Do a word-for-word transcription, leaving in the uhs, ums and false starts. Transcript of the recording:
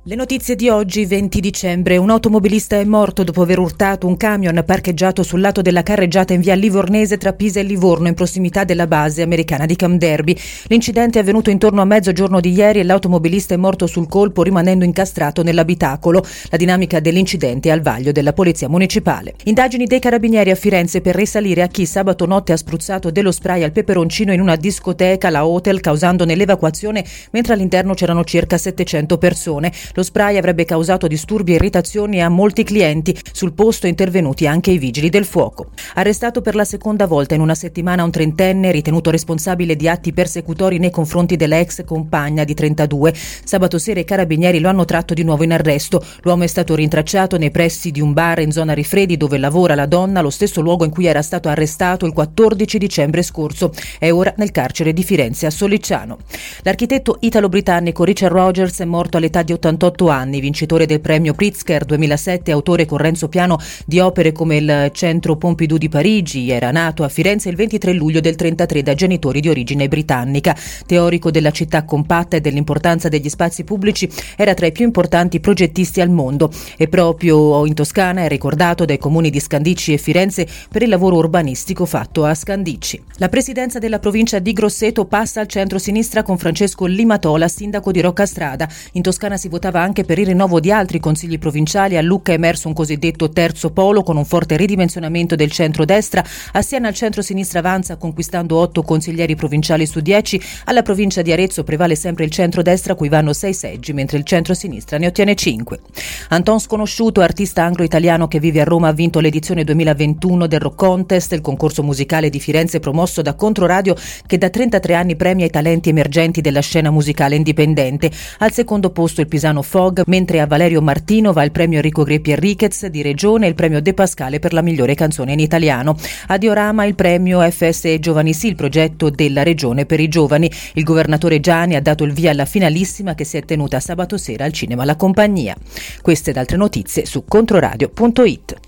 Le notizie di oggi, venti dicembre. Un automobilista è morto dopo aver urtato un camion parcheggiato sul lato della carreggiata in via Livornese tra Pisa e Livorno, in prossimità della base americana di Camp Derby. L'incidente è avvenuto intorno a mezzogiorno di ieri e l'automobilista è morto sul colpo, rimanendo incastrato nell'abitacolo. La dinamica dell'incidente è al vaglio della Polizia Municipale. Indagini dei Carabinieri a Firenze per risalire a chi sabato notte ha spruzzato dello spray al peperoncino in una discoteca, la Hotel, causandone l'evacuazione, mentre all'interno c'erano circa settecento persone. Lo spray avrebbe causato disturbi e irritazioni a molti clienti. Sul posto intervenuti anche i vigili del fuoco. Arrestato per la seconda volta in una settimana un trentenne ritenuto responsabile di atti persecutori nei confronti della ex compagna di trentadue. Sabato sera i carabinieri lo hanno tratto di nuovo in arresto. L'uomo è stato rintracciato nei pressi di un bar in zona Rifredi dove lavora la donna, lo stesso luogo in cui era stato arrestato il quattordici dicembre scorso. È ora nel carcere di Firenze a Sollicciano. L'architetto italo-britannico Richard Rogers è morto all'età di ottantotto anni, vincitore del premio Pritzker duemilasette, autore con Renzo Piano di opere come il Centro Pompidou di Parigi. Era nato a Firenze il ventitré luglio del trentatré da genitori di origine britannica. Teorico della città compatta e dell'importanza degli spazi pubblici, era tra i più importanti progettisti al mondo e proprio in Toscana è ricordato dai comuni di Scandicci e Firenze per il lavoro urbanistico fatto a Scandicci. La presidenza della provincia di Grosseto passa al centro-sinistra con Francesco Limatola, sindaco di Roccastrada. In Toscana si votava anche per il rinnovo di altri consigli provinciali. A Lucca è emerso un cosiddetto terzo polo con un forte ridimensionamento del centro-destra. A Siena il centro-sinistra avanza conquistando otto consiglieri provinciali su dieci. Alla provincia di Arezzo prevale sempre il centro-destra a cui vanno sei seggi, mentre il centro-sinistra ne ottiene cinque. Anton Sconosciuto, artista anglo-italiano che vive a Roma, ha vinto l'edizione duemilaventuno del Rock Contest, il concorso musicale di Firenze promosso da Controradio che da trentatré anni premia i talenti emergenti della scena musicale indipendente. Al secondo posto il pisano Fog, mentre a Valerio Martino va il premio Enrico Greppi Enriquez di Regione e il premio De Pascale per la migliore canzone in italiano. A Diorama il premio F S E Giovani Sì, il progetto della Regione per i giovani. Il governatore Giani ha dato il via alla finalissima che si è tenuta sabato sera al cinema La Compagnia. Queste ed altre notizie su controradio punto it.